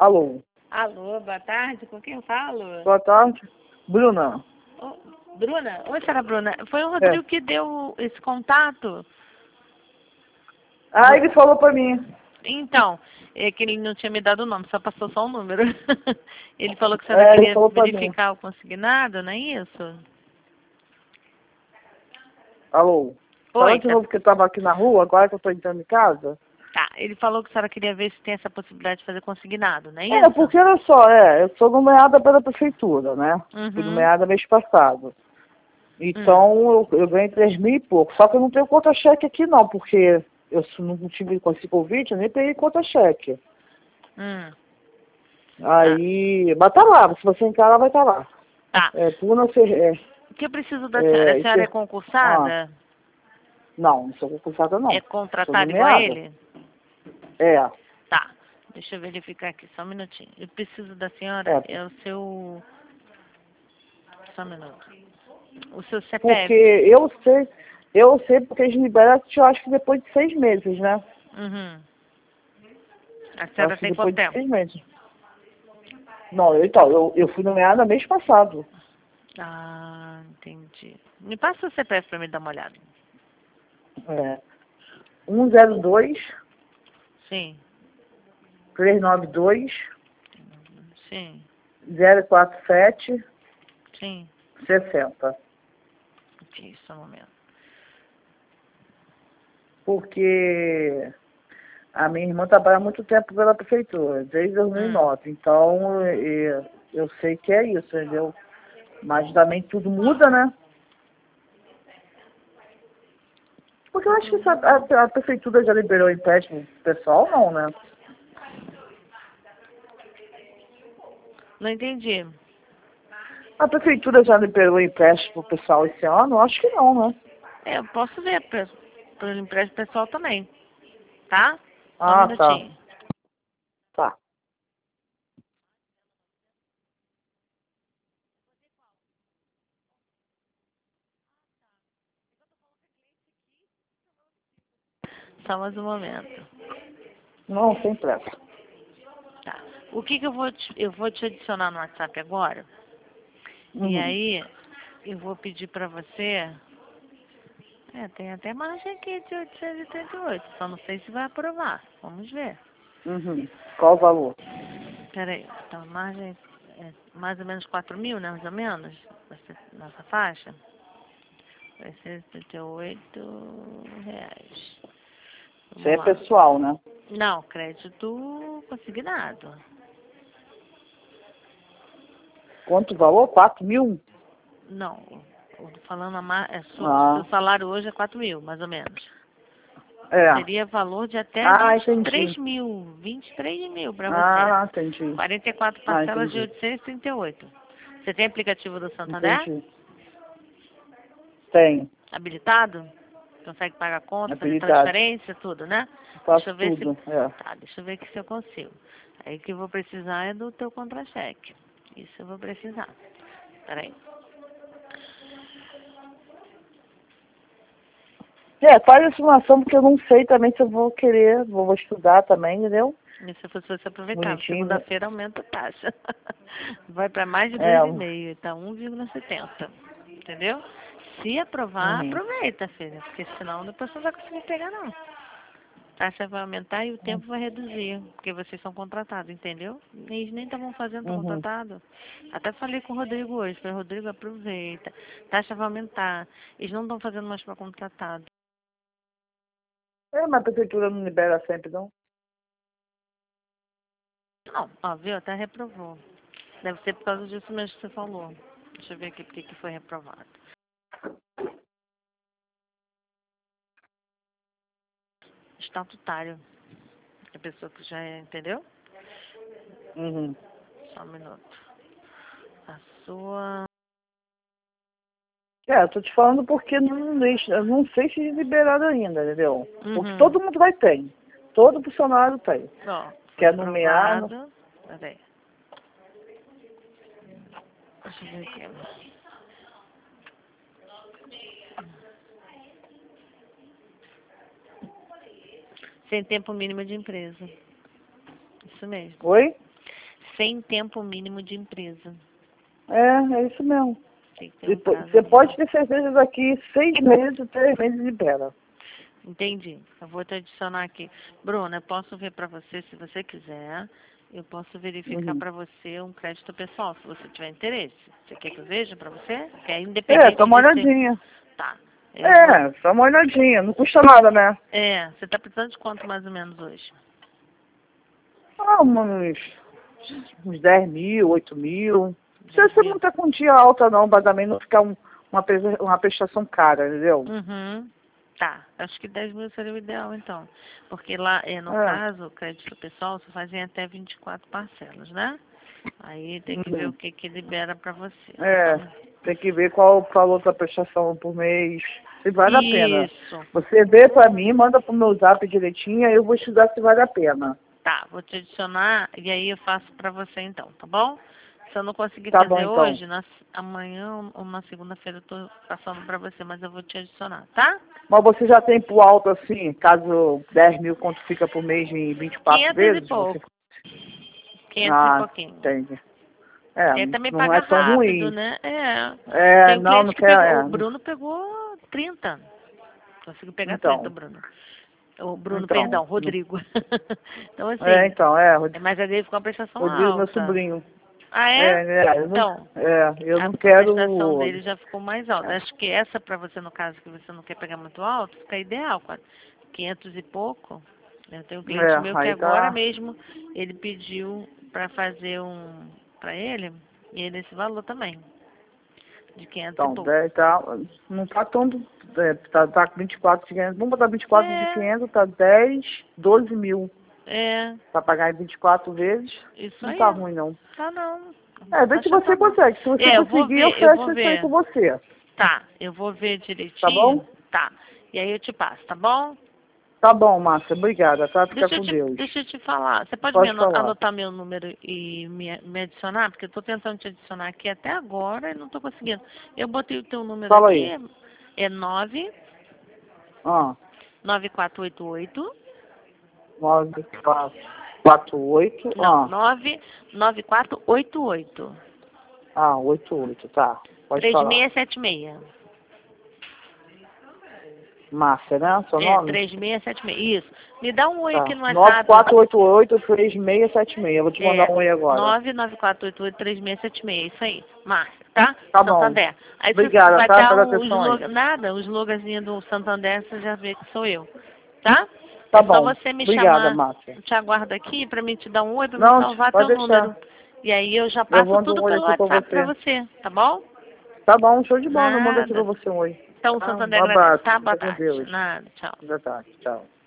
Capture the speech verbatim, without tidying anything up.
Alô. Alô, boa tarde, com quem eu falo? Boa tarde. Bruna. Ô, Bruna? Oi, senhora Bruna. Foi o É. Rodrigo que deu esse contato? Ah, ele falou pra mim. Então, é que ele não tinha me dado o nome, só passou só o número. Ele falou que a senhora É, ele queria falou pra mim. verificar o consignado, não é isso? Alô. Fala Oi, de tá. novo que eu tava aqui na rua, agora que eu tô entrando em casa. Tá, ele falou que a senhora queria ver se tem essa possibilidade de fazer consignado, não é É, isso? porque olha só, é, eu sou nomeada pela prefeitura, né? Fui Uhum. nomeada mês passado. Então, Hum. eu, eu ganhei três mil e pouco. Só que eu não tenho conta-cheque aqui não, porque eu su- não tive com esse convite, eu nem peguei conta-cheque. Hum. Aí, mas tá lá, se você encarar, vai estar lá. Tá. É, por não ser, é, O que eu preciso da senhora? é, A isso senhora é é- ah, concursada? não, não sou concursada não. É Sou contratada igual a nomeada. ele? É, Tá, deixa eu verificar aqui, só um minutinho. Eu preciso da senhora, é, é o seu... Só um minuto. O seu porque C P F. eu sei, eu sei porque eles liberam, eu acho que depois de seis meses, né? Uhum. A Eu senhora acho que tem quanto depois de tempo? seis meses. Não, eu, então, eu, eu fui nomeada mês passado. Ah, entendi. Me passa o C P F pra me dar uma olhada. É, um zero dois, Sim, três nove dois, sim, zero quatro sete, sim. sessenta. Ok, só um momento. Porque a minha irmã trabalha há muito tempo pela prefeitura, desde dois mil e Hum. nove. Então, e- eu sei que é isso, entendeu? Mas também tudo muda, né? Porque eu acho que essa- a, a prefeitura já liberou empréstimo pro pessoal, não, né? Não entendi. A prefeitura já liberou empréstimo pro pessoal esse ano? Acho que não, né? É, eu posso ver pra, pro empréstimo pessoal também, tá? Só um Ah, tá. minutinho. Tá. Só mais um momento. Não, sem pressa. Tá. O que que eu vou te, eu vou te adicionar no WhatsApp agora? E Uhum. aí, eu vou pedir pra você... É, tem até margem aqui de oitocentos e trinta e oito, só não sei se vai aprovar. Vamos ver. Uhum. Qual o valor? Peraí, então, margem é mais ou menos quatro mil, né, mais ou menos, nessa nessa faixa. Vai ser setenta e oito reais. Isso Vamos é lá. pessoal, né? Não, crédito consignado. Quanto o valor? Quatro mil? Não, eu tô falando a mar... é, seu, seu Ah, salário hoje é quatro mil, mais ou menos. é. Seria valor de até Ah, vinte e três entendi. mil, vinte e três mil para você. Ah, entendi. quarenta e quatro Ah, parcelas de entendi. oitocentos e trinta e oito. Você tem aplicativo do Santander? Entendi. Tem. Habilitado? Consegue pagar conta, fazer Habilitado. transferência, tudo, né? Faço Deixa eu ver se... tudo. É. Tá, deixa eu ver aqui se eu consigo. Aí o que eu vou precisar é do teu contra-cheque. Isso eu vou precisar. Peraí. É, faz a simulação porque eu não sei também se eu vou querer, vou, vou estudar também, entendeu? E se fosse você aproveitar, Bonitinho. Né? segunda-feira aumenta a taxa. Vai para mais de É. dois vírgula cinco, tá um vírgula setenta. Entendeu? Se aprovar, Uhum. aproveita, filha, porque senão depois você não vai conseguir pegar não. A taxa vai aumentar e o tempo vai reduzir, porque vocês são contratados, entendeu? Eles nem estavam fazendo, estão Uhum. contratados. Até falei com o Rodrigo hoje, falei, Rodrigo, aproveita, taxa vai aumentar. Eles não estão fazendo mais para contratado. É, mas a prefeitura não libera sempre, não. Não, ó, viu, até reprovou. Deve ser por causa disso mesmo que você falou. Deixa eu ver aqui porque que foi reprovado. Estatutário. A pessoa que já é, entendeu? Uhum. Só um minuto. A sua... É, eu tô te falando porque não deixa, eu não sei se liberaram ainda, entendeu? Porque Uhum. todo mundo vai ter. Todo funcionário tem. Ó, foi Quer nomear, no- aprovado. Peraí. Deixa eu ver aqui. Sem tempo mínimo de empresa. Isso mesmo. oi? sem tempo mínimo de empresa. É, é isso mesmo. Tem que ter um Depois, prazo você mínimo. pode ter certeza daqui seis meses, três meses libera. Entendi. Eu vou te adicionar aqui. Bruna, eu posso ver para você, se você quiser, eu posso verificar Uhum. para você um crédito pessoal, se você tiver interesse. Você quer que eu veja para você? Que é É, independente dá uma de ser... olhadinha. Tá. Eu vou... É, dá uma olhadinha, não custa nada, né? É, você tá precisando de quanto mais ou menos hoje? Ah, uns, uns dez mil, oito mil. Não precisa dez ser mil? muita quantia alta não, para também não ficar um, uma, presa- uma prestação cara, entendeu? Uhum. Tá. Acho que dez mil seria o ideal, então. Porque lá, é, no É. caso, o crédito pessoal, você faz em até vinte e quatro parcelas, né? Aí tem que ver Uhum. o que que libera para você. É, Então, tem que ver qual o valor da prestação por mês, se vale a pena. isso. Você vê pra mim, manda pro meu zap direitinho, aí eu vou estudar se vale a pena. Tá, vou te adicionar e aí eu faço pra você então, tá bom? Se eu não conseguir Tá bom, fazer então. hoje, na, amanhã ou na segunda-feira eu tô passando pra você, mas eu vou te adicionar, tá? Mas você já tem por alto assim, caso dez mil quanto fica por mês em vinte e quatro quinhentos vezes? e Você... pouco. quinhentos e Ah, pouquinho. entendi. É, Ele também não paga é tão rápido, ruim. né? É. É, Tem um não, cliente não que quer. pegou, É. o Bruno pegou trinta. Conseguiu pegar trinta, Então, Bruno. O Bruno, então. perdão, Rodrigo. Então É, assim, então, é. é, mas a dele ficou uma prestação Rodrigo, meu alta. sobrinho. Ah, É, é? é, eu não, Então, é, eu a não prestação quero. dele já ficou mais alta. Acho que essa para você, no caso que você não quer pegar muito alto, fica ideal. quase quinhentos e pouco. Eu tenho um cliente É, meu que aí agora tá. mesmo ele pediu para fazer um para ele e ele esse valor também. De quinhentos e Então, pouco. dez, tá, não tá tão. É, tá, tá com vinte e quatro de quinhentos. Vamos botar vinte e quatro de É, quinhentos, tá dez, doze mil. é, Pra pagar em vinte e quatro vezes. isso Não aí. tá ruim, não. Tá não. É, vê se Acho que você tá não. consegue. Se você É, eu vou conseguir, eu ver, eu vou fecho isso aí ver. com você. Tá, eu vou ver Tá direitinho. bom? Tá. E aí eu te passo, tá bom? Tá bom, Márcia. Obrigada, tá? Fica Deixa eu com te, Deus. deixa eu te falar. Você pode me Pode ano- falar. anotar meu número e me, me adicionar? Porque eu estou tentando te adicionar aqui até agora e não estou conseguindo. Eu botei o teu número Fala aqui, aí. é nove Ah, nove quatro oito oito. nove, quatro, quatro, oito. Não, Ah, nove nove quatro oito oito. ah, oito, oito, tá. Pode três falar. seis sete seis. Márcia, né? Seu É, nome? três seis sete seis. Isso. Me dá um oi aqui Tá. no nove WhatsApp. quatro oito oito, três seis sete seis. Eu vou te mandar É, um oi agora. nove nove quatro oito oito três seis sete seis. Isso aí, Márcia, tá? Tá bom. Santander. Aí você Obrigada, vai tá? dar Pela o atenção aí. slogan, nada, o sloganzinho do Santander, você já vê que sou eu, tá? Tá É só bom. você me Obrigada, chamar, Márcia. eu te aguardo aqui pra mim te dar um oi, pra me Não, salvar pode teu deixar. número. E aí eu já Eu passo mando um tudo oi pelo aqui pra WhatsApp pra você. você, tá bom? Tá bom, show de bola. Eu mando aqui pra Nada. você um oi. Então o Tá? Um Santander agradece, abraço. tá? Boa Fica com tarde. Deus. Nada, tchau. Boa tarde. Tchau.